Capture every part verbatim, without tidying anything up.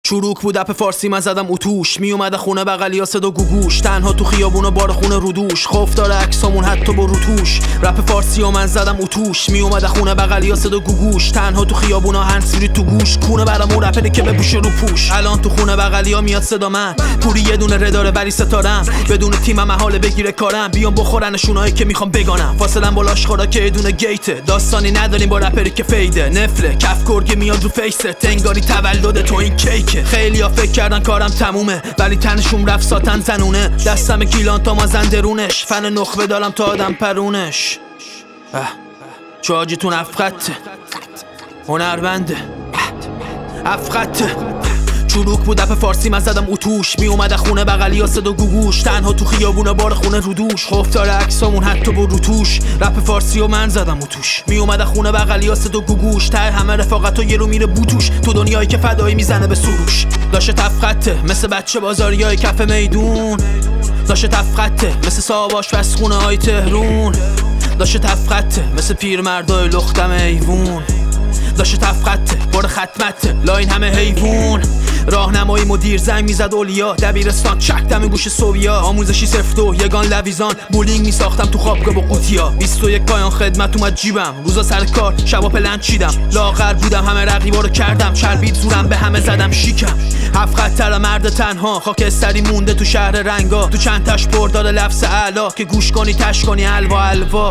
چروک بود اپ فارسی من زدم اتوش می اومده خونه بغلیا صدا گوگوش تنها تو خیابونا بار خونه رو دوش خوف داره عکسامون حتی با روتوش رپ فارسی و من زدم اتوش می اومده خونه بغلیا صدا گوگوش تنها تو خیابونا هنسفری تو گوش کونه برامون رپره که بپوشه رو پوش الان تو خونه بغلیا میاد صدا من پوری یه دونه رداره ولی ستارم بدون تیمم محاله بگیره کارم بیام بخورنشونایی که میخوام بگانم فاصلم با لاشخورا که یه دونه گیته داستانی نداریم با رپری که فیده نفله کف گرگه میاد رو فیست انگاری تولد تو این کیکه خیلیا فکر کردن کارم تمومه ولی تنشون رفت ساتن زنونه دستم گیلان تا ما زندرونش فن نخبه دارم تا آدم پرونش چاجیتون افخته هنرمنده افخته چروک بود اپ فارسی من زدم اتوش می اومده خونه بغلیا صدا گوگوش تنها تو خیابونه بار خونه رو دوش خوف داره عکسامون حتی با روتوش رپ فارسی و من زدم اتوش می اومده خونه بغلیا صدا گوگوش ته همه رفاقتا یه رو میره بوتوش تو دنیایی که فدایی میزنه به سروش داشه تفخته مثل بچه بازاریای کف میدون داشه تفخته مثل ساواش پس خونه های تهرون داشه تفخته مثل پیرمردای لختم ایوون داشه تفخته بار ختمته لاین همه حیوون راهنمایی مدیر زنگ میزد اولیا دبیرستان چک دم گوش سویا آموزشی صفر دو یگان لویزان بولینگ میساختم تو خوابگاه با قوطیا بیست و یک پایان خدمت اومد جیبم روزا سر کار شبا پلنگ چیدم لاغر بودم همه رقیبا رو کردم چربید زورم به همه زدم شیکم هفت خطر مرد تنها خاکستری مونده تو شهر رنگا تو چند تاش بردار لفظ اعلا که گوش کنی تش کنی الوا الوا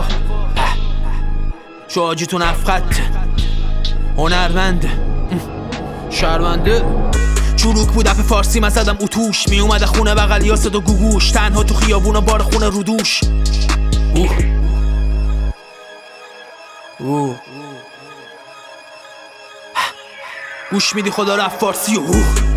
شاجیتون افخته هنرمنده شرمنده چروک بود اپ فارسی من زدم اتوش می اومده خونه بغلیا صدا گوگوش تنها تو خیابونا بار خونه رو دوش اوه اوه گوش میدی خدا رپ فارسی اوه